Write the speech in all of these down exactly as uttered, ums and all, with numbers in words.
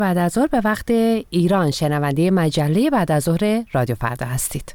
بعد از ظهر به وقت ایران شنونده مجله بعد از ظهر رادیو فردا هستید.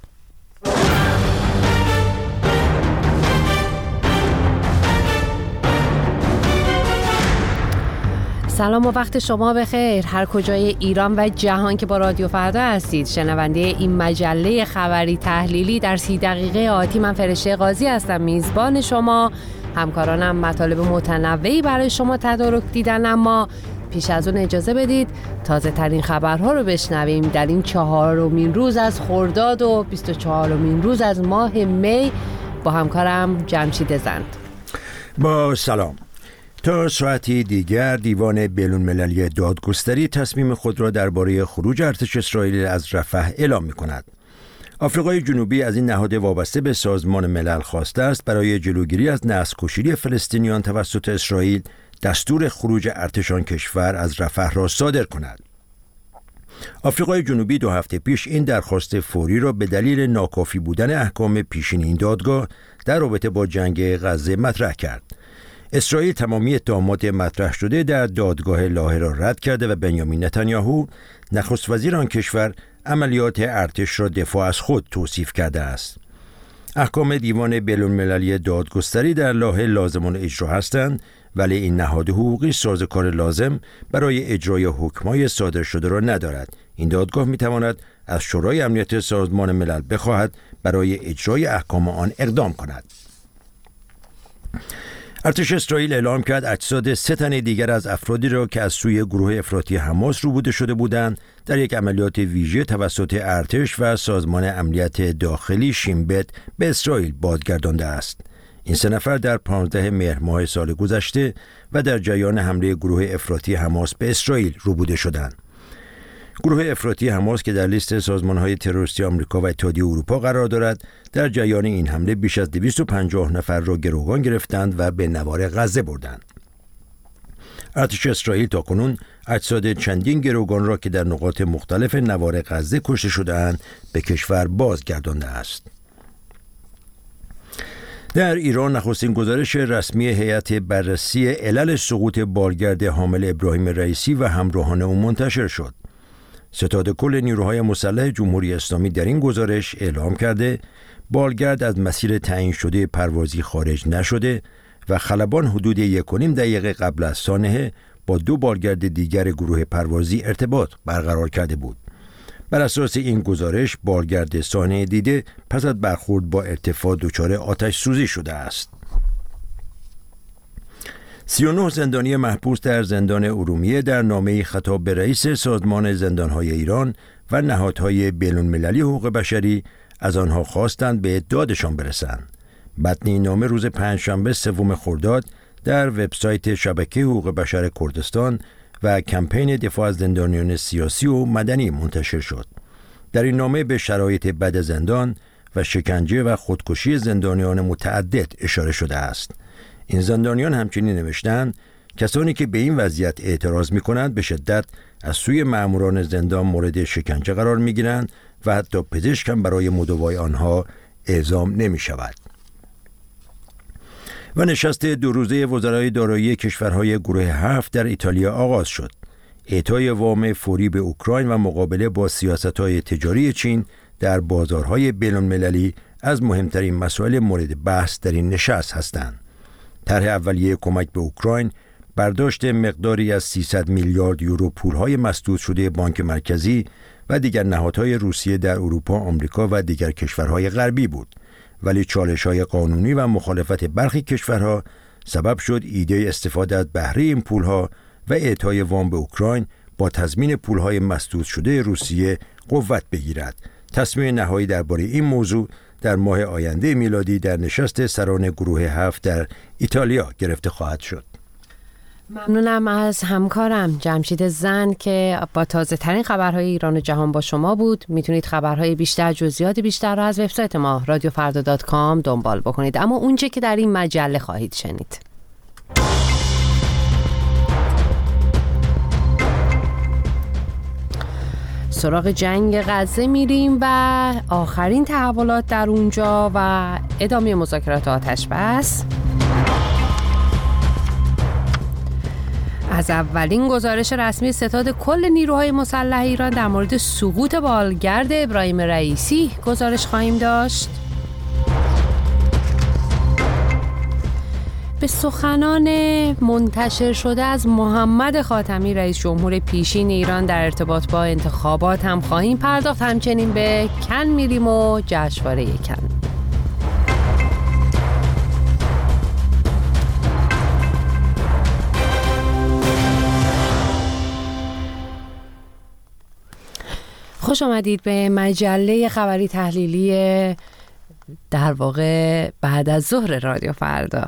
سلام و وقت شما بخیر هر کجای ایران و جهان که با رادیو فردا هستید. شنونده این مجله خبری تحلیلی در سی دقیقه آتی، من فرشته قاضی هستم، میزبان شما. همکارانم مطالب متنوعی برای شما تدارک دیدن، اما پیش از اون اجازه بدید تازه ترین خبرها رو بشنویم در این چهارمین روز از خرداد و بیست و چهارمین روز از ماه می با همکارم جمشید زند. با سلام. تا ساعتی دیگر دیوان بین‌المللی دادگستری تصمیم خود را درباره خروج ارتش اسرائیل از رفح اعلام می‌کند. آفریقای جنوبی از این نهاد وابسته به سازمان ملل خواسته است برای جلوگیری از نسل‌کشی فلسطینیان توسط اسرائیل دستور خروج ارتش آن کشور از رفح را صادر کند. آفریقای جنوبی دو هفته پیش این درخواست فوری را به دلیل ناکافی بودن احکام پیشین این دادگاه در رابطه با جنگ غزه مطرح کرد. اسرائیل تمامی اتهامات مطرح شده در دادگاه لاهه را رد کرده و بنیامین نتانیاهو نخست وزیر آن کشور عملیات ارتش را دفاع از خود توصیف کرده است. احکام دیوان بین‌المللی دادگستری در لاهه لازم الاجرا هستند، ولی این نهاد حقوقی سازوکار لازم برای اجرای حکم‌های صادر شده را ندارد. این دادگاه می‌تواند از شورای امنیت سازمان ملل بخواهد برای اجرای احکام آن اقدام کند. ارتش اسرائیل اعلام کرد اجساد سه تن دیگر از افرادی را که از سوی گروه افراطی حماس روبوده شده بودند در یک عملیات ویژه توسط ارتش و سازمان امنیت داخلی شین بت به اسرائیل بازگردانده است. این سه نفر در پانزده مهر ماه سال گذشته و در جریان حمله گروه افراطی حماس به اسرائیل روبوده شدند. گروه افراطی حماس که در لیست سازمان‌های تروریستی آمریکا و اتحادیه اروپا قرار دارد، در جریان این حمله بیش از دویست و پنجاه نفر را گروگان گرفتند و به نوار غزه بردند. ارتش اسرائیل تاکنون اجساد چندین گروگان را که در نقاط مختلف نوار غزه کشته شده‌اند به کشور بازگردانده است. در ایران نخستین گزارش رسمی هیئت بررسی علل سقوط بالگرد حامل ابراهیم رئیسی و همراهان او منتشر شد. ستاد کل نیروهای مسلح جمهوری اسلامی در این گزارش اعلام کرده بالگرد از مسیر تعیین شده پروازی خارج نشده و خلبان حدود یک و نیم دقیقه قبل از سانحه با دو بالگرد دیگر گروه پروازی ارتباط برقرار کرده بود. بر اساس این گزارش بالگرد سانحه دیده پس از برخورد با ارتفاع دچار آتش سوزی شده است. سی و نه زندانی محبوس در زندان ارومیه در نامه‌ای خطاب به رئیس سازمان زندان‌های ایران و نهادهای بین‌المللی حقوق بشری از آنها خواستند به دادشان برسند. متن این نامه روز پنجشنبه سوم خرداد در وبسایت شبکه حقوق بشر کردستان و کمپین دفاع از زندانیان سیاسی و مدنی منتشر شد. در این نامه به شرایط بد زندان و شکنجه و خودکشی زندانیان متعدد اشاره شده است. این زندانیان همچنین نوشتند کسانی که به این وضعیت اعتراض می‌کنند به شدت از سوی مأموران زندان مورد شکنجه قرار می‌گیرند و حتی پزشک هم برای مداوای آنها اعزام نمی‌شود. و نشست دو روزه وزرای دارایی کشورهای گروه هفت در ایتالیا آغاز شد. اعطای وام فوری به اوکراین و مقابله با سیاست‌های تجاری چین در بازارهای بین‌المللی از مهمترین مسائل مورد بحث در این نشست هستند. طرح اولیه کمک به اوکراین برداشت مقداری از سیصد میلیارد یورو پولهای مسدود شده بانک مرکزی و دیگر نهادهای روسیه در اروپا، آمریکا و دیگر کشورهای غربی بود، ولی چالش‌های قانونی و مخالفت برخی کشورها سبب شد ایده استفاده از بهره این پولها و اعطای وام به اوکراین با تضمین پولهای مسدود شده روسیه قوت بگیرد. تصمیم نهایی درباره این موضوع در ماه آینده میلادی در نشست سران گروه هفت در ایتالیا گرفته خواهد شد. ممنونم از همکارم جمشید زند که با تازه ترین خبرهای ایران و جهان با شما بود. میتونید خبرهای بیشتر، جزئیات بیشتر را از وبسایت ما رادیو فردا دات کام دنبال بکنید. اما اونچه که در این مجله خواهید شنید: سراغ جنگ غزه میریم و آخرین تحولات در اونجا و ادامه مذاکرات آتش بس. از اولین گزارش رسمی ستاد کل نیروهای مسلح ایران در مورد سقوط بالگرد ابراهیم رئیسی گزارش خواهیم داشت. به سخنان منتشر شده از محمد خاتمی رئیس جمهور پیشین ایران در ارتباط با انتخابات هم خواهیم پرداخت. همچنین به کن میریم و جشنواره کن. خوش آمدید به مجله خبری تحلیلی در واقع بعد از ظهر رادیو فردا.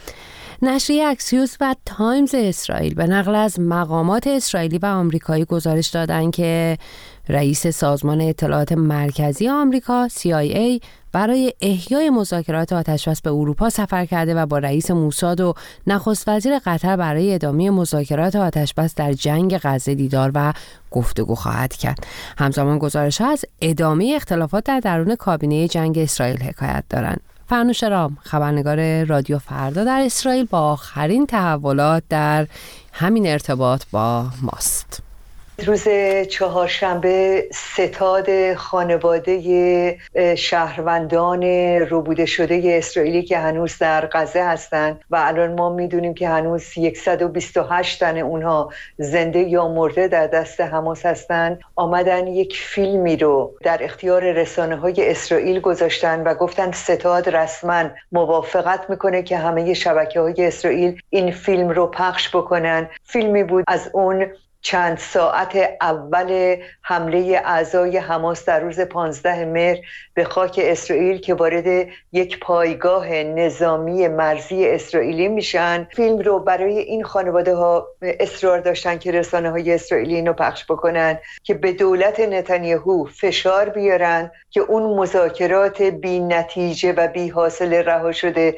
نشریه اکسیوس و تایمز اسرائیل به نقل از مقامات اسرائیلی و آمریکایی گزارش دادند که رئیس سازمان اطلاعات مرکزی آمریکا سی آی ای برای احیای مذاکرات آتشبس به اروپا سفر کرده و با رئیس موساد و نخست وزیر قطر برای ادامه مذاکرات آتشبس در جنگ غزه دیدار و گفتگو خواهد کرد. همزمان گزارش‌ها از ادامه اختلافات در درون کابینه جنگ اسرائیل حکایت دارند. فرنوش رام، خبرنگار رادیو فردا در اسرائیل، با آخرین تحولات در همین ارتباط با ماست. روز چهارشنبه ستاد خانواده شهروندان ربوده شده اسرائیلی که هنوز در غزه هستند و الان ما میدونیم که هنوز صد و بیست و هشت تن اونها زنده یا مرده در دست حماس هستند، آمدن یک فیلمی رو در اختیار رسانه‌های اسرائیل گذاشتن و گفتن ستاد رسما موافقت میکنه که همه شبکه‌های اسرائیل این فیلم رو پخش بکنن. فیلمی بود از اون چند ساعت اول حمله اعضای حماس در روز پانزده مهر به خاک اسرائیل که وارد یک پایگاه نظامی مرزی اسرائیلی میشن. فیلم رو برای این خانواده ها اصرار داشتن که رسانه های اسرائیلی اینو پخش بکنن که به دولت نتانیاهو فشار بیارن که اون مذاکرات بی نتیجه و بی حاصل رها شده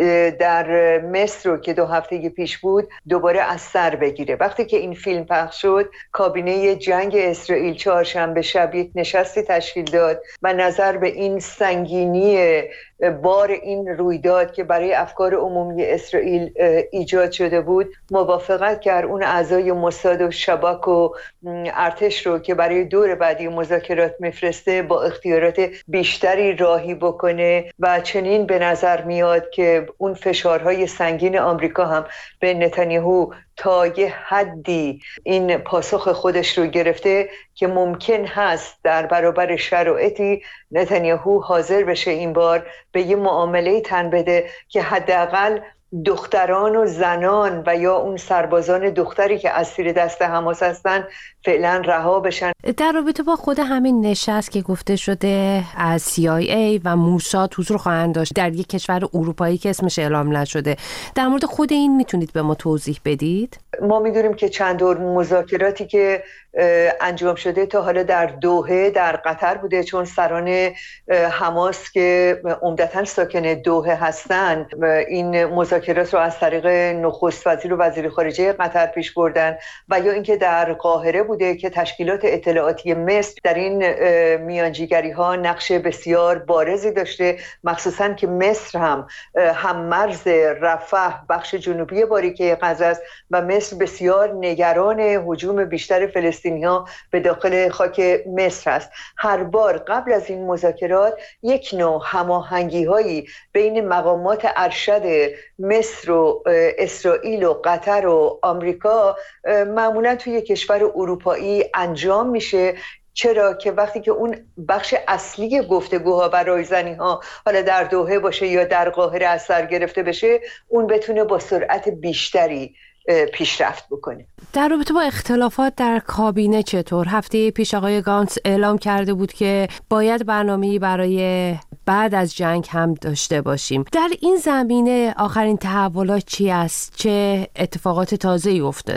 در مصر رو که دو هفته پیش بود دوباره از سر بگیره. وقتی که این فیلم پخش شد، کابینه جنگ اسرائیل چهارشنبه شب یک نشستی تشکیل داد و نظر به این سنگینی بار این رویداد که برای افکار عمومی اسرائیل ایجاد شده بود موافقت کرد اون اعضای موساد و شباک و ارتش رو که برای دور بعدی مذاکرات میفرسته با اختیارات بیشتری راهی بکنه و چنین به نظر میاد که اون فشارهای سنگین آمریکا هم به نتانیاهو تا یه حدی این پاسخ خودش رو گرفته که ممکن هست در برابر شرایطی نتانیاهو حاضر بشه این بار به یه معامله تن بده که حداقل دختران و زنان و یا اون سربازان دختری که اسیر دست حماس هستن فعلا رها بشن. در رابطه با خود همین نشست که گفته شده از سی آی ای و موساد حضور خواهند داشت در یک کشور اروپایی که اسمش اعلام نشده، در مورد خود این میتونید به ما توضیح بدید؟ ما میدونیم که چند دور مذاکراتی که انجام شده تا حالا در دوحه در قطر بوده، چون سران حماس که عمدتاً ساکن دوحه هستن این مذاکرات رو از طریق نخست وزیر و وزیر خارجه قطر پیش بردن، و یا اینکه در قاهره بوده که تشکیلات اطلاعاتی مصر در این میانجیگری ها نقش بسیار بارزی داشته، مخصوصاً که مصر هم هم مرز رفح بخش جنوبی باریکه غزه است و مصر بسیار نگران هجوم بیشتر فلسطینی ها به داخل خاک مصر است. هر بار قبل از این مذاکرات یک نوع هماهنگی هایی بین مقامات ارشد مصر و اسرائیل و قطر و آمریکا معمولا توی کشور اروپایی انجام میشه. چرا که وقتی که اون بخش اصلی گفتگوها و رایزنی ها حالا در دوحه باشه یا در قاهره از سر گرفته بشه، اون بتونه با سرعت بیشتری پیشرفت بکنه. در رابطه با اختلافات در کابینه چطور؟ هفته پیش آقای گانتس اعلام کرده بود که باید برنامه‌ای برای بعد از جنگ هم داشته باشیم. در این زمینه آخرین تحولات چی است؟ چه اتفاقات تازه‌ای افتاده؟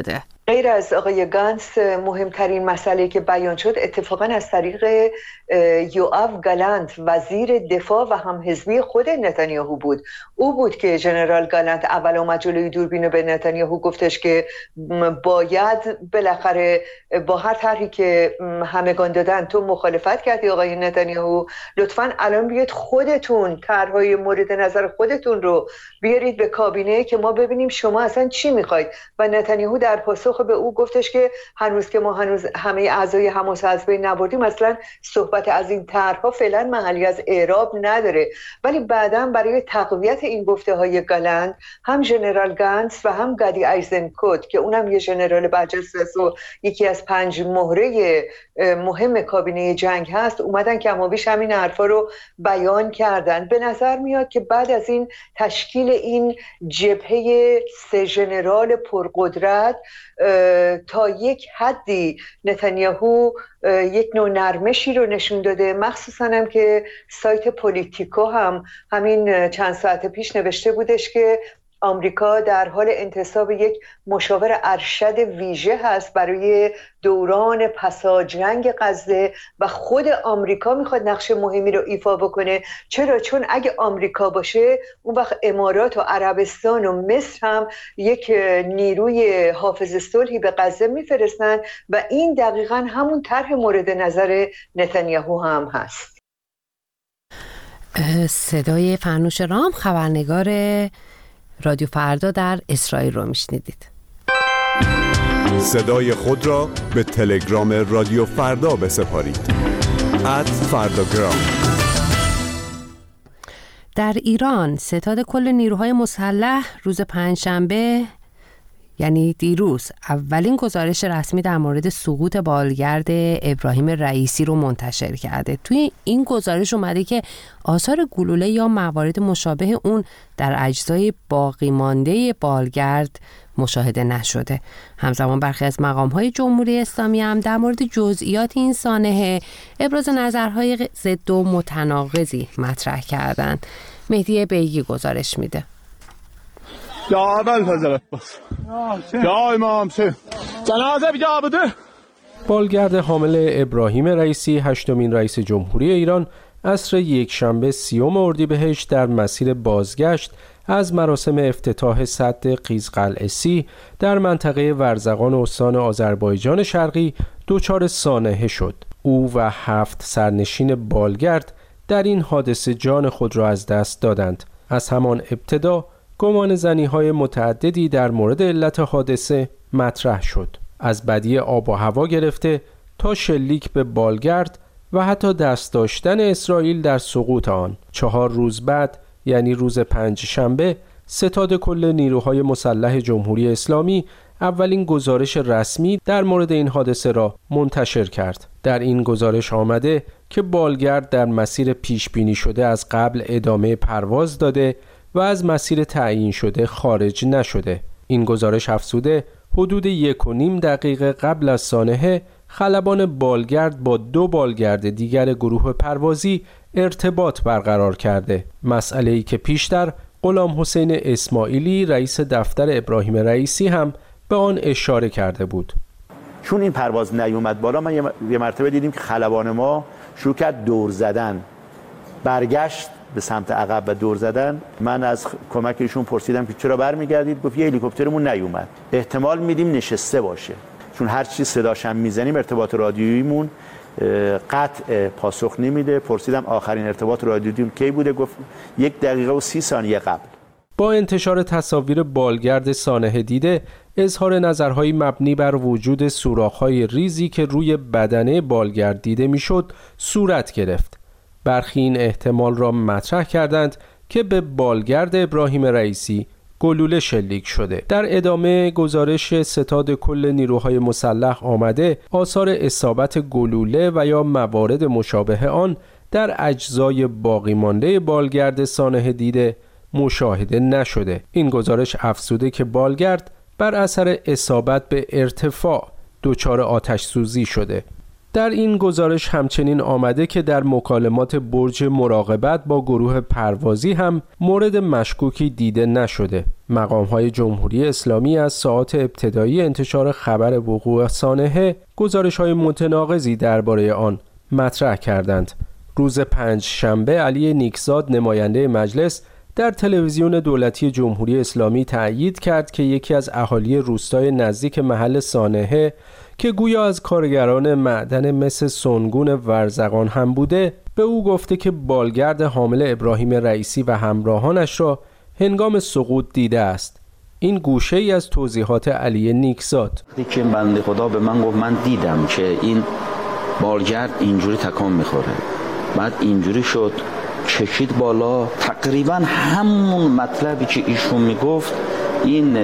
غیر از آقای گانس مهمترین مسئله که بیان شد اتفاقا از طریق یوآف گالانت وزیر دفاع و همحزبی خود نتانیاهو بود. او بود که ژنرال گالانت اول اومد جلوی دوربین و به نتانیاهو گفتش که باید بالاخره با هر طرحی که همگان دادن تو مخالفت کردی آقای نتانیاهو، لطفاً الان بیاید خودتون طرحهای مورد نظر خودتون رو بیارید به کابینه که ما ببینیم شما اصلا چی میخواید. و نتانیاهو در پاسخ به او گفتش که هنوز که ما هنوز همه اعضای حماس از بین نبردیم، اصلا صحبت از این طرحها فعلا محلی از اعراب نداره. ولی بعداً برای تقویت این گفته های گالانت هم ژنرال گانس و هم گادی ایزنکوت که اونم یه ژنرال برجسته است و یکی از پنج مهره مهم کابینه جنگ هست، اومدن که کمابیش همین حرفا رو بیان کردن. به نظر میاد که بعد از این تشکیل این جبهه سه ژنرال پرقدرت تا یک حدی نتانیاهو یک نوع نرمشی رو نشون داده، مخصوصا هم که سایت پولیتیکو هم همین چند ساعت پیش نوشته بودش که آمریکا در حال انتصاب یک مشاور ارشد ویژه هست برای دوران پسا جنگ غزه و خود آمریکا میخواد نقش مهمی رو ایفا بکنه. چرا؟ چون اگه آمریکا باشه اون وقت امارات و عربستان و مصر هم یک نیروی حافظ صلحی به غزه میفرستن و این دقیقاً همون طرح مورد نظر نتانیاهو هم هست. صدای فرنوش رام، خبرنگار رادیو فردا در اسرائیل رو میشنیدید. صدای خود را به تلگرام رادیو فردا بسپارید. ات فرداگرام. در ایران ستاد کل نیروهای مسلح روز پنجشنبه یعنی دیروز اولین گزارش رسمی در مورد سقوط بالگرد ابراهیم رئیسی رو منتشر کرده. توی این گزارش اومده که آثار گلوله یا موارد مشابه اون در اجزای باقی مانده بالگرد مشاهده نشده. همزمان برخی از مقام‌های جمهوری اسلامی هم در مورد جزئیات این سانحه ابراز نظرهای ضد و متناقضی مطرح کردند. مهدی بیگی گزارش میده. یا اول حضرت باش یا امام سه جنازه بیجا بوده. بالگرد حامل ابراهیم رئیسی، هشتمین رئیس جمهوری ایران، عصر یکشنبه سیوم اردیبهشت در مسیر بازگشت از مراسم افتتاح سد قیزقلعه سی در منطقه ورزقان استان آذربایجان شرقی دچار سانحه شد. او و هفت سرنشین بالگرد در این حادثه جان خود را از دست دادند. از همان ابتدا گمان زنی‌های متعددی در مورد علت حادثه مطرح شد، از بدی آب و هوا گرفته تا شلیک به بالگرد و حتی دست داشتن اسرائیل در سقوط آن. چهار روز بعد یعنی روز پنجشنبه ستاد کل نیروهای مسلح جمهوری اسلامی اولین گزارش رسمی در مورد این حادثه را منتشر کرد. در این گزارش آمده که بالگرد در مسیر پیش بینی شده از قبل ادامه پرواز داده و از مسیر تعیین شده خارج نشده. این گزارش افزوده حدود یک و نیم دقیقه قبل از سانحه خلبان بالگرد با دو بالگرد دیگر گروه پروازی ارتباط برقرار کرده، مسئله‌ای که پیشتر غلام حسین اسماعیلی رئیس دفتر ابراهیم رئیسی هم به آن اشاره کرده بود. چون این پرواز نیومد بالا، من یه مرتبه دیدیم که خلبان ما شروع کرد دور زدن، برگشت به سمت عقب و دور زدن. من از کمک ایشون پرسیدم که چرا برمیگردید؟ گفت یه هلیکوپترمون نیومد، احتمال میدیم نشسته باشه، چون هر چی صداش هم میزنیم ارتباط رادیوییمون قطع پاسخ نمیده. پرسیدم آخرین ارتباط رادیویی کی بوده؟ گفت یک دقیقه و سی ثانیه قبل. با انتشار تصاویر بالگرد سانحه دیده، اظهار نظرهایی مبنی بر وجود سوراخ‌های ریزی که روی بدنه بالگرد دیده میشد صورت گرفت. برخی این احتمال را مطرح کردند که به بالگرد ابراهیم رئیسی گلوله شلیک شده. در ادامه گزارش ستاد کل نیروهای مسلح آمده آثار اصابت گلوله و یا موارد مشابه آن در اجزای باقی مانده بالگرد سانحه دیده مشاهده نشده. این گزارش افزوده که بالگرد بر اثر اصابت به ارتفاع دچار آتش سوزی شده. در این گزارش همچنین آمده که در مکالمات برج مراقبت با گروه پروازی هم مورد مشکوکی دیده نشده. مقام‌های جمهوری اسلامی از ساعات ابتدایی انتشار خبر وقوع سانحه گزارش‌های متناقضی درباره آن مطرح کردند. روز پنج شنبه علی نیکزاد نماینده مجلس در تلویزیون دولتی جمهوری اسلامی تأیید کرد که یکی از اهالی روستای نزدیک محل سانحه که گویا از کارگران معدن مس سنگون ورزقان هم بوده، به او گفته که بالگرد حامل ابراهیم رئیسی و همراهانش را هنگام سقوط دیده است. این گوشه ای از توضیحات علی نیکزاد. که بنده خدا به من گفت من دیدم که این بالگرد اینجوری تکان میخوره، بعد اینجوری شد کشید بالا، تقریبا همون مطلبی که ایشون میگفت این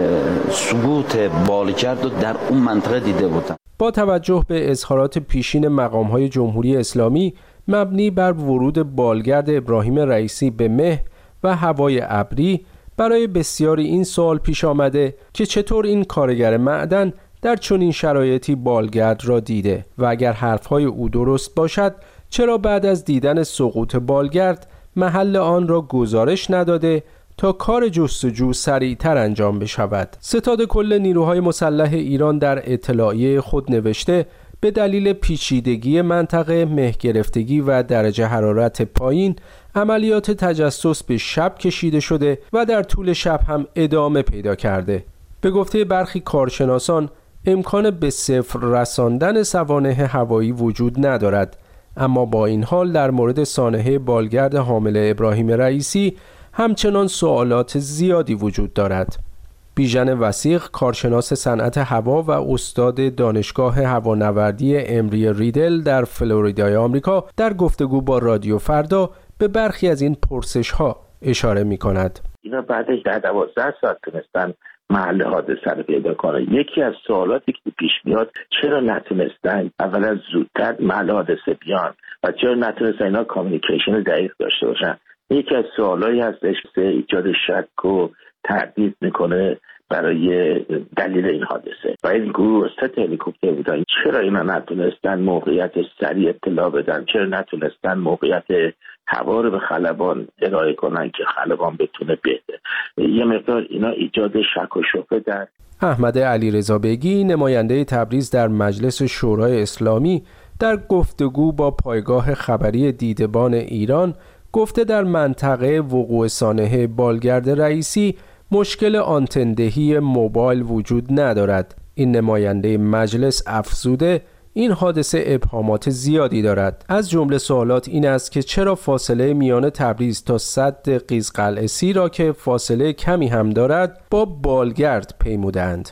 سقوط بالگرد رو در اون منطقه دیده بودن. با توجه به اظهارات پیشین مقام‌های جمهوری اسلامی مبنی بر ورود بالگرد ابراهیم رئیسی به مه و هوای ابری، برای بسیاری این سوال پیش آمده که چطور این کارگر معدن در چنین شرایطی بالگرد را دیده و اگر حرفهای او درست باشد چرا بعد از دیدن سقوط بالگرد محل آن را گزارش نداده تا کار جستجو سریعتر انجام بشود. ستاد کل نیروهای مسلح ایران در اطلاعیه خود نوشته به دلیل پیچیدگی منطقه، مه گرفتگی و درجه حرارت پایین، عملیات تجسس به شب کشیده شده و در طول شب هم ادامه پیدا کرده. به گفته برخی کارشناسان امکان به صفر رساندن سوانح هوایی وجود ندارد، اما با این حال در مورد سانحه بالگرد حامل ابراهیم رئیسی همچنان سوالات زیادی وجود دارد. بیژن وثیق، کارشناس صنعت هوا و استاد دانشگاه هوانوردی امری ریدل در فلوریدای آمریکا، در گفتگو با رادیو فردا به برخی از این پرسش‌ها اشاره می‌کند. اینا بعدش در دوازده ساعت تونستن محل حادثه رو پیدا کنن. یکی از سوالاتی که پیش میاد چرا نتونستن اولا زودتر محل حادثه بیان و چرا نتونستن اینا کامیونیکیشن دقیق داشته باشن. یکی از سوالایی هستش که ایجاد شک و تردید میکنه برای دلیل این حادثه. و این گروه ست هلیکوپتر بودن، چرا اینا نتونستن موقعیت سریع اطلاع بدن؟ چرا نتونستن موقعیت هوا رو به خلبان ارائه کنن که خلبان بتونه بده؟ یه مقدار اینا ایجاد شک و شبهه در. احمد علیرضا بیگی، نماینده تبریز در مجلس شورای اسلامی، در گفتگو با پایگاه خبری دیدبان ایران گفته در منطقه وقوع سانحه بالگرد رئیسی مشکل آنتندهی موبایل وجود ندارد. این نماینده مجلس افزوده این حادثه ابهامات زیادی دارد. از جمله سوالات این است که چرا فاصله میان تبریز تا سد قیزقلعه‌سی را که فاصله کمی هم دارد با بالگرد پیمودند.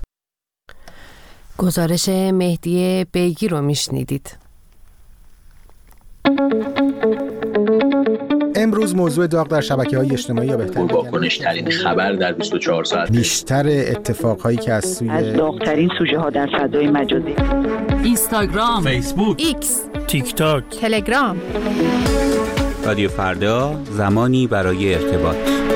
گزارش مهدی بیگی رو میشنیدید. امروز موضوع داغ در شبکه‌های اجتماعی یا بهتر با کنش‌ترین خبر در بیست و چهار ساعت، بیشتر اتفاقهایی که از سوی از داغ‌ترین سوژه ها در فضای مجازی، اینستاگرام، فیسبوک، ایکس، تیک تاک، تلگرام. رادیو فردا، زمانی برای ارتباط.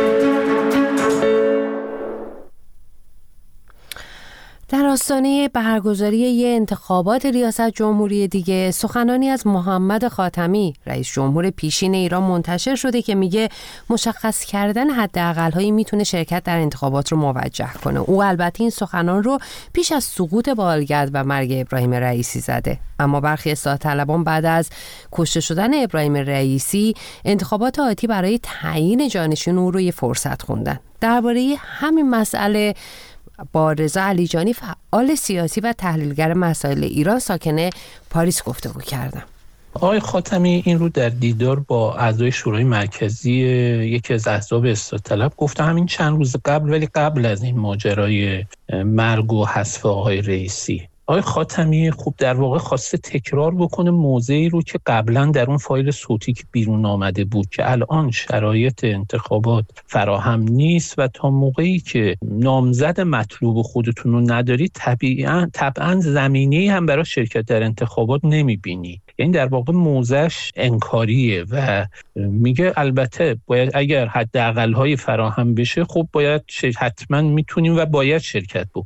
در آستانه برگزاری یه انتخابات ریاست جمهوری دیگه، سخنانی از محمد خاتمی، رئیس جمهور پیشین ایران، منتشر شده که میگه مشخص کردن حداقل‌هایی میتونه شرکت در انتخابات رو موجه کنه. او البته این سخنان رو پیش از سقوط بالگرد و مرگ ابراهیم رئیسی زده، اما برخی اصلاح طلبان بعد از کشته شدن ابراهیم رئیسی انتخابات آتی برای تعیین جانشین او رو یه فرصت خوندن. درباره همین مسئله با رضا علیجانی، فعال سیاسی و تحلیلگر مسائل ایران ساکن پاریس گفتگو کردم. آقای خاتمی این رو در دیدار با اعضای شورای مرکزی یکی از احزاب اصلاح طلب گفته، همین چند روز قبل، ولی قبل از این ماجرای مرگ و حذف آقای رئیسی. آقای خاتمی خوب در واقع خواسته تکرار بکنه موضعی رو که قبلا در اون فایل صوتی که بیرون آمده بود که الان شرایط انتخابات فراهم نیست و تا موقعی که نامزد مطلوب خودتون رو نداری طبیعاً طبعاً زمینه‌ای هم برای شرکت در انتخابات نمی‌بینی. یعنی در واقع موضعش انکاریه و میگه البته باید اگر حداقل‌های فراهم بشه خب باید حتما میتونیم و باید شرکت بکنیم.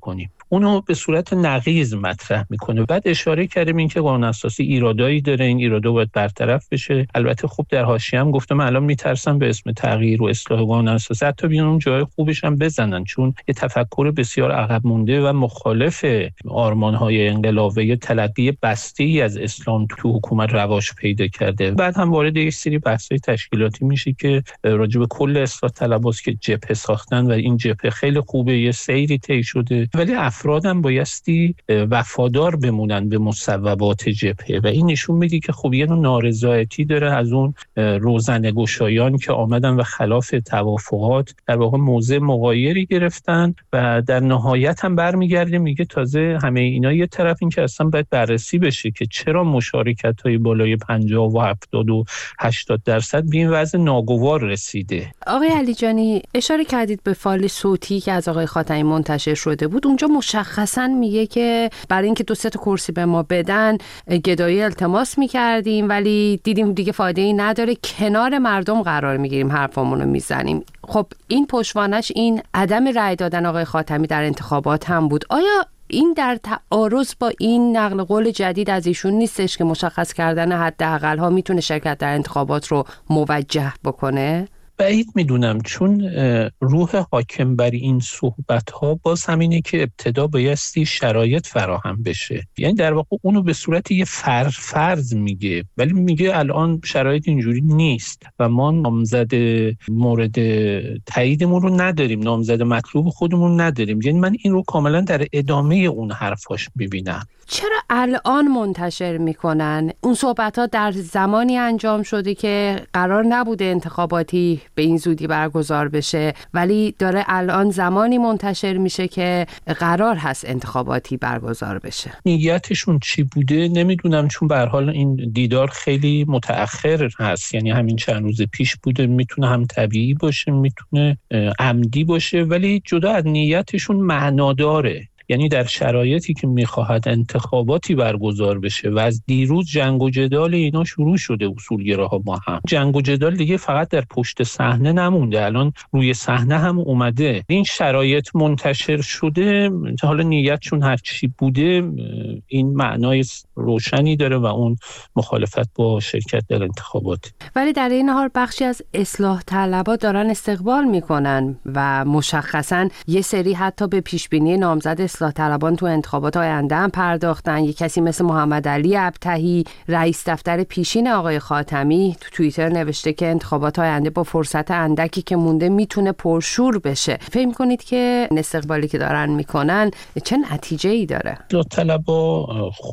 اونو به صورت نقیض مطرح میکنه. بعد اشاره کردیم این که قانون اساسی ایرادایی داره، این ایرادا باید برطرف بشه. البته خب در حاشیه هم گفتم الان میترسم به اسم تغییر و اصلاح قانون اساسی حتی بیان اون جای خوبش هم بزنن، چون یه تفکر بسیار عقب مونده و مخالف آرمان‌های انقلابی تلقی بسته‌ای از اسلام تو حکومت رواج پیدا کرده. بعد هم وارد یک سری بحث‌های تشکیلاتی میشه که راجع به کل اصلاح طلباست که جبهه ساختن و این جبهه خیلی خوبه، یه سیری طی شده، ولی افرادم بایستی وفادار بمونن به مصوبات جبهه و این نشون میده که خب یه نوع نارضایتی داره از اون روزنه‌گشایان که آمدن و خلاف توافقات در واقع موضع مغایری گرفتن و در نهایت هم برمیگرده میگه تازه همه اینا یه طرف این که اصلا باید بررسی بشه که چرا مشارکت‌های بالای پنجاه و هفتاد و هشتاد درصد به این وضع ناگوار رسیده. آقای علیجانی اشاره کردید به فایل صوتی که از آقای خاتمی منتشر شده بود. اونجا مشخصاً میگه که برای اینکه دو سه تا کرسی به ما بدن گدایی التماس میکردیم ولی دیدیم دیگه فایده‌ای نداره، کنار مردم قرار میگیریم، حرفمون رو میزنیم. خب این پشتوانش این عدم رأی دادن آقای خاتمی در انتخابات هم بود. آیا این در تعارض با این نقل قول جدید از ایشون نیستش که مشخص کردن حداقل ها میتونه شرکت در انتخابات رو موجه بکنه؟ بعید میدونم، چون روح حاکم بر این صحبت ها باز همینه که ابتدا بایستی شرایط فراهم بشه. یعنی در واقع اونو به صورت یه فرض فرض میگه، ولی میگه الان شرایط اینجوری نیست و ما نامزد مورد تاییدمون رو نداریم، نامزد مطلوب خودمون نداریم. یعنی من این رو کاملا در ادامه اون حرفاش میبینم. چرا الان منتشر میکنن؟ اون صحبت ها در زمانی انجام شده که قرار نبوده انتخاباتی به این زودی برگزار بشه، ولی داره الان زمانی منتشر میشه که قرار هست انتخاباتی برگزار بشه. نیتشون چی بوده نمیدونم، چون به هر حال این دیدار خیلی متأخر هست، یعنی همین چند روز پیش بوده. میتونه هم طبیعی باشه، میتونه عمدی باشه، ولی جدا از نیتشون معنا داره. یعنی در شرایطی که میخواهد انتخاباتی برگزار بشه و از دیروز جنگ و جدال اینا شروع شده، اصولگراها با هم جنگ و جدال دیگه فقط در پشت صحنه نمونده، الان روی صحنه هم اومده. این شرایط منتشر شده، حالا نیتشون هر چی بوده این معنای روشنی داره و اون مخالفت با شرکت در انتخابات. ولی در این حال بخشی از اصلاح طلبا دارن استقبال میکنن و مشخصاً یه سری حتی به پیشبینی نامزد اصلاح طلبان تو انتخابات آینده هم پرداختن. یک کسی مثل محمد علی ابطحی رئیس دفتر پیشین آقای خاتمی تو توییتر نوشته که انتخابات آینده با فرصت اندکی که مونده میتونه پرشور بشه. فکر می‌کنید که استقبالی که دارن میکنن چه نتیجه‌ای داره؟ اصلاح طلبا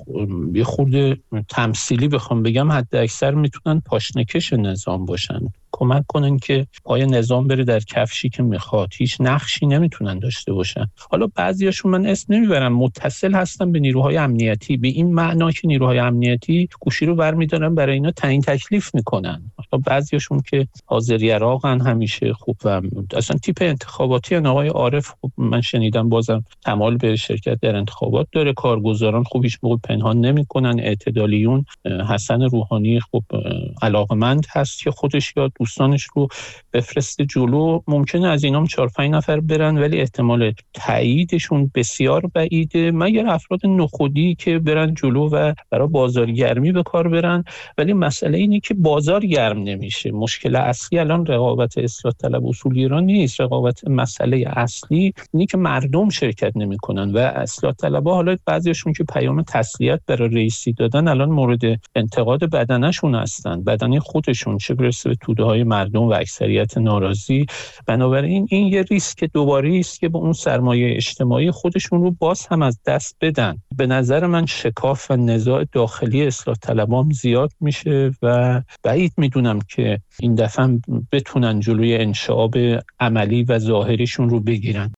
یه خورده تمثیلی بخوام بگم حد اکثر میتونن پاشنکش نظام باشن، کمک کنن که پای نظام بره در کفشی که میخواد. هیچ نقشی نمیتونن داشته باشن. حالا بعضیاشون من اسم نمیبرم، متصل هستن به نیروهای امنیتی، به این معنا که نیروهای امنیتی گوشی رو برمیدارن برای اینا تعیین تکلیف میکنن. حالا بعضیاشون که حاضر عراقن همیشه خوب و اصلا تیپ انتخاباتی ان. آقای عارف خوب من شنیدم بازم تمایل به شرکت در انتخابات داره. کارگزاران خوب هیچ موقع پنهان نمیکنن. اعتدالیون حسن روحانی خوب علاقمند هست که خودش یا دوستانش رو بفرسته جلو. ممکنه از اینام چهار پنج نفر برن ولی احتمال تاییدشون بسیار بعیده، مگر افراد نخودی که برن جلو و برای بازارگرمی به کار برن. ولی مسئله اینه که بازار گرم نمیشه. مشکل اصلی الان رقابت اصلاح طلب اصولگرا نیست. رقابت مسئله اصلی اینه که مردم شرکت نمیکنن و اصلاح طلبها حالا بعضیشون که پیام تسلیت برای رئیسی دادن الان مورد انتقاد بدنشون هستن، بدنه خودشون، چه برسه به توده‌های مردم و اکثریت ناراضی. بنابراین این یه ریسک دوباره است که با اون سرمایه اجتماعی خودشون رو باز هم از دست بدن. به نظر من شکاف و نزاع داخلی اصلاح طلبان زیاد میشه و بعید میدونم که این دفعه بتونن جلوی انشعاب عملی و ظاهریشون رو بگیرن.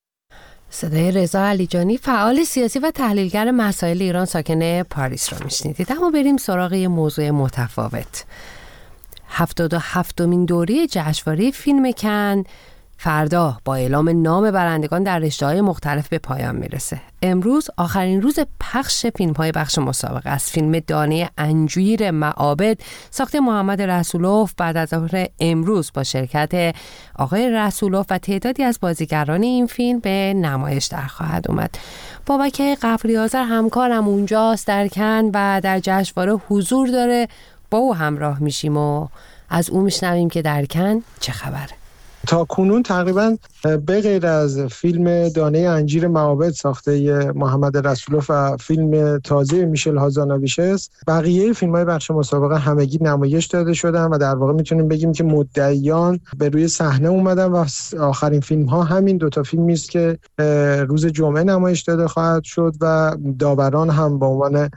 صدای رضا علیجانی، فعال سیاسی و تحلیلگر مسائل ایران ساکن پاریس رو میشنیدید. اما بریم سراغ یه موضوع متفاوت. هفتاد و هفتمین دوره جشنواره فیلم کن فردا با اعلام نام برندگان در رشته‌های مختلف به پایان میرسه. امروز آخرین روز پخش فیلم‌های بخش مسابقه است. فیلم دانه انجیر معابد ساخته محمد رسولوف بعد از ظهر امروز با شرکت آقای رسولوف و تعدادی از بازیگران این فیلم به نمایش در خواهد اومد. بابک قفری‌آذر همکارم اونجاست در کن و در جشنواره حضور داره. با او همراه میشیم و از او میشنویم که در کن چه خبره. تا کنون تقریبا به غیر از فیلم دانه انجیر معابد ساخته محمد رسولوف و فیلم تازه میشل هازاناویچ، بقیه فیلم‌های بخش مسابقه همگی نمایش داده شدن و در واقع میتونیم بگیم که مدعیان به روی صحنه اومدن و آخرین فیلم‌ها همین دوتا فیلمی است که روز جمعه نمایش داده خواهد شد و داوران هم به عنوان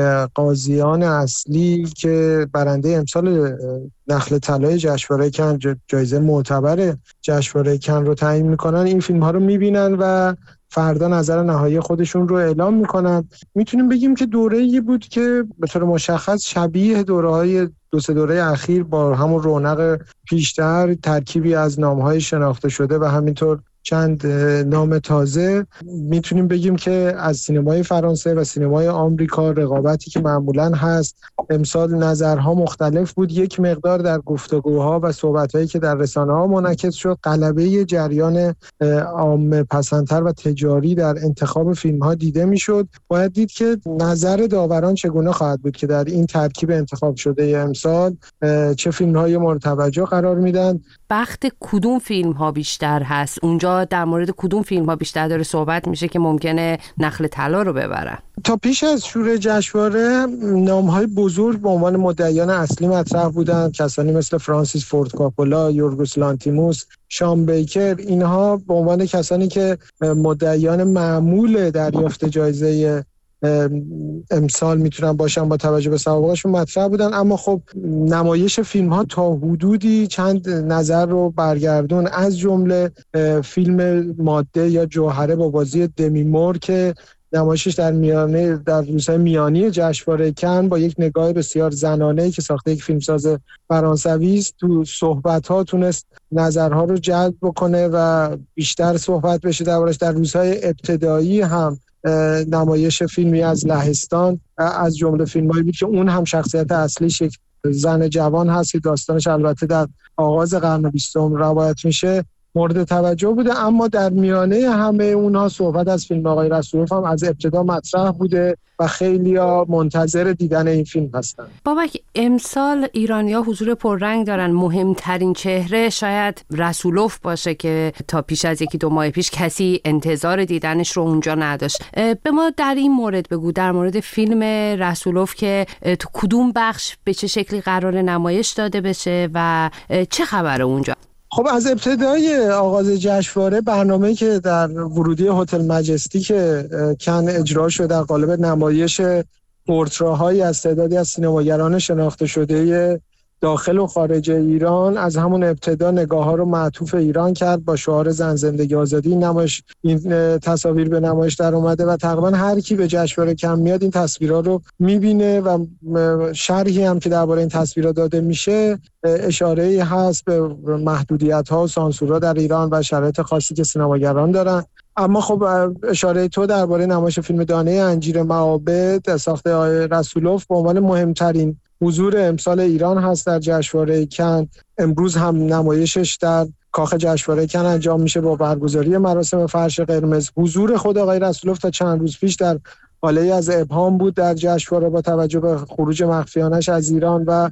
قاضیان اصلی که برنده امسال نخل طلای جشنواره کن، جایزه معتبر جشنواره کن رو تعیین میکنن، این فیلم ها رو میبینن و فردا نظر نهایی خودشون رو اعلام میکنن. میتونیم بگیم که دوره‌ای بود که به طور مشخص شبیه دوره‌های دو سه دوره اخیر با همون رونق پیشتر، ترکیبی از نام‌های شناخته شده و همینطور چند نام تازه، میتونیم بگیم که از سینمای فرانسه و سینمای آمریکا رقابتی که معمولاً هست امسال نظرها مختلف بود. یک مقدار در گفتگوها و صحبت‌هایی که در رسانه‌ها منعکس شد، غلبه جریان عام پسندتر و تجاری در انتخاب فیلم‌ها دیده میشد. باید دید که نظر داوران چگونه خواهد بود که در این ترکیب انتخاب شده امسال چه فیلم‌های مورد توجه قرار میدن. بخت کدوم فیلم‌ها بیشتر هست؟ اونجا در مورد کدوم فیلم‌ها بیشتر داره صحبت میشه که ممکنه نخل طلا رو ببرن؟ تا پیش از شروع جشنواره نام‌های بزرگ به عنوان مدعیان اصلی مطرح بودند، کسانی مثل فرانسیس فورد کاپولا، یورگوس لانتیموس، شان بیکر. اینها به عنوان کسانی که مدعیان معمول دریافت جایزه امسال میتونن باشن با توجه به سوابقشون مطرح بودن. اما خب نمایش فیلم ها تا حدودی چند نظر رو برگردون، از جمله فیلم ماده یا جوهره با بازی دمی مور که نمایشش در میانه در روزهای میانی جشنواره کن با یک نگاه بسیار زنانه‌ای که ساخته یک فیلمساز فرانسوی است، تو صحبت‌ها تونست نظرها رو جلب بکنه و بیشتر صحبت بشه دربارش. در روزهای ابتدایی هم نمایش فیلمی از لهستان از جمله فیلمایی بود که اون هم شخصیت اصلیش یک زن جوان هست که داستانش البته در آغاز قرن بیستم روایت میشه، مورد توجه بوده. اما در میانه همه اونها صحبت از فیلم آقای رسولوف هم از ابتدا مطرح بوده و خیلی‌ها منتظر دیدن این فیلم هستن. بابک، امسال ایرانی‌ها حضور پررنگ دارن. مهمترین چهره شاید رسولوف باشه که تا پیش از یکی دو ماه پیش کسی انتظار دیدنش رو اونجا نداشت. به ما در این مورد بگو، در مورد فیلم رسولوف که تو کدوم بخش به چه شکلی قرار نمایش داده بشه و چه خبره اونجا؟ خب از ابتدای آغاز جشنواره برنامه‌ای که در ورودی هتل مجستیک کن اجرا شده در قالب نمایش پورتراهایی از تعدادی از سینماگران شناخته شده داخل و خارج ایران، از همون ابتدا نگاه‌ها رو معطوف ایران کرد با شعار زن زندگی آزادی. این نمایش این تصاویر به نمایش در اومده و تقریبا هر کی به جشنواره کن میاد این تصویرها رو می‌بینه و شرحی هم که درباره این تصویرها داده میشه اشاره‌ای هست به محدودیت‌ها و سانسورها در ایران و شرایط خاصی که سینماگران دارن. اما خب اشاره تو درباره نمایش فیلم دانه انجیر معابد ساخته آقای رسولوف به عنوان مهمترین حضور امسال ایران هست در جشنواره کن. امروز هم نمایشش در کاخ جشنواره کن انجام میشه با برگزاری مراسم فرش قرمز. حضور خود آقای رسولوف تا چند روز پیش در حاله از ابهام بود در جشنواره با توجه به خروج مخفیانش از ایران و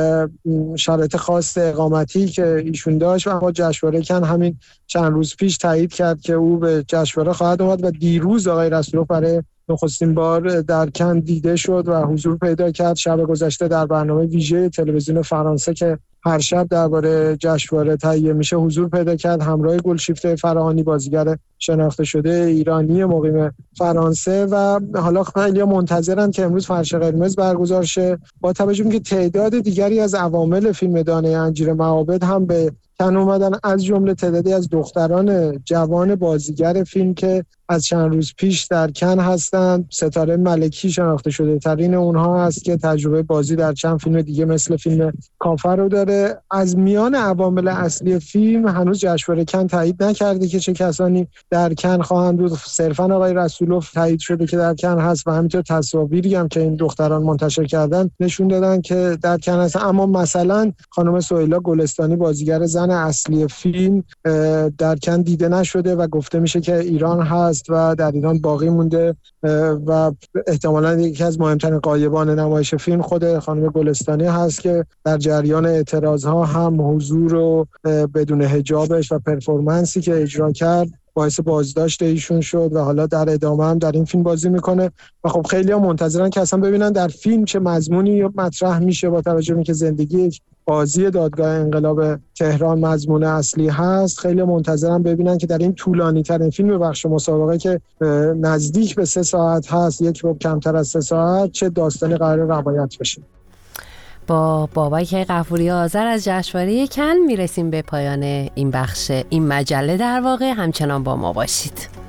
شرایط خاص اقامتی که ایشون داشت، و اما جشنواره کن همین چند روز پیش تایید کرد که او به جشنواره خواهد اومد و دیروز آقای رسولوف برای نخستین بار در کن دیده شد و حضور پیدا کرد. شب گذشته در برنامه ویژه تلویزیون فرانسه که هر شب درباره جشنواره تهیه میشه حضور پیدا کرد، همراه گلشیفته فراهانی، بازیگر شناخته شده ایرانی مقیم فرانسه. و حالا خیلی منتظرن که امروز فرش قرمز برگزار شه. با توجه به اینکه تعداد دیگری از عوامل فیلم دانه انجیر معابد هم به کن اومدن، از جمله تعدادی از دختران جوان بازیگر فیلم که از چند روز پیش در کن هستند. ستاره ملکی شناخته شده ترین اونها است که تجربه بازی در چند فیلم دیگه مثل فیلم کافر رو داره. از میان عوامل اصلی فیلم هنوز جشنواره کن تایید نکرده که چه کسانی در کن خواهند بود. صرفا آقای رسولوف تایید شده که در کن هست و همینطور تصاویری هم که این دختران منتشر کردن نشون دادن که در کن هست. اما مثلا خانم سهیلا گلستانی بازیگر زن اصلی فیلم در کن دیده نشده و گفته میشه که ایران هست و در ایران باقی مونده و احتمالاً یکی از مهمترین غایبان نمایش فیلم خود خانم گلستانی هست که در جریان اعتراضها هم حضور و بدون حجابش و پرفورمنسی که اجرا کرد باعث بازداشت ایشون شد و حالا در ادامه هم در این فیلم بازی میکنه و خب خیلی ها منتظرن که اصلا ببینن در فیلم چه مضمونی مطرح میشه با توجه به اینکه زندگی یک قاضی دادگاه انقلاب تهران مضمون اصلی هست. خیلی منتظرن ببینن که در این طولانی ترین فیلم بخش مسابقه که نزدیک به سه ساعت هست، یک ربع کمتر از سه ساعت، چه داستانی قرار روایت بشه. با بابک غفوری آذر از جشنواره کن میرسیم به پایان این بخش این مجله. در واقع همچنان با ما باشید.